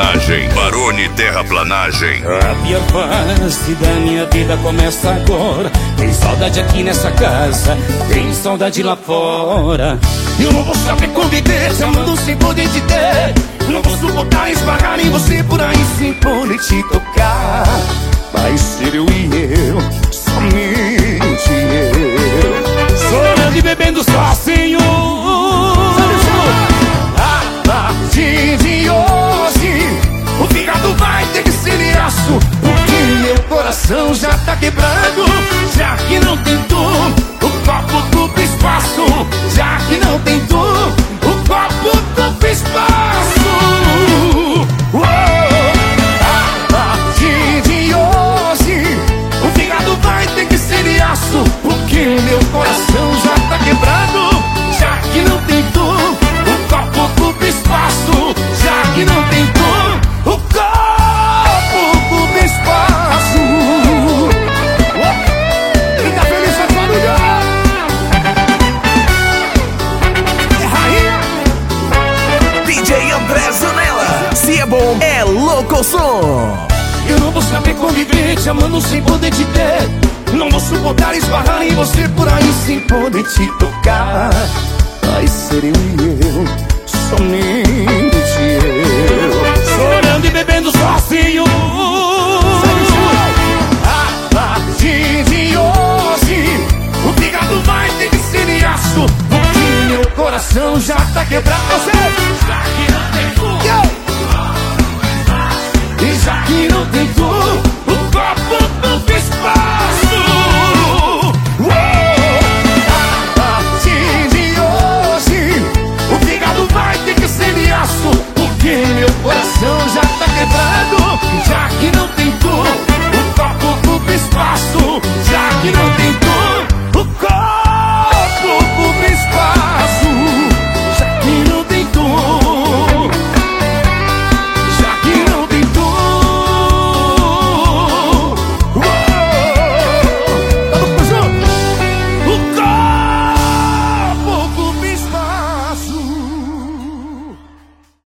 Terraplanagem. Barone Terraplanagem. A pior fase da minha vida começa agora. Tem saudade aqui nessa casa, tem saudade lá fora. Eu não vou saber conviver, te amando sem poder te ter. Não vou suportar esbarrar em você por aí sem poder te tocar. Vai ser eu e eu, somente eu, chorando e bebendo sozinho. A partir de hoje, o fígado vai ter que ser de aço, porque meu coração já tá quebrado. Já que não tem tu, o copo ocupa espaço. Já que não tem tu, o copo ocupa espaço. A partir de hoje, o fígado vai ter que ser de aço, porque meu coração já tá quebrado. Já que não tem tu, o copo ocupa espaço. Já que não tem tu, o copo ocupa espaço. Quem tá feliz faz barulho. É rainha DJ André Zanella. Se é bom, é louco o som. Eu não vou saber conviver te amando sem poder te ter. Não vou suportar esbarrar em você por aí sem poder te tocar. Vai ser eu e eu, somente eu, chorando e bebendo sozinho. A partir de hoje, o fígado vai ter que ser de aço, porque meu coração já tá quebrado. Já que não tem tu, e já que não tem tu,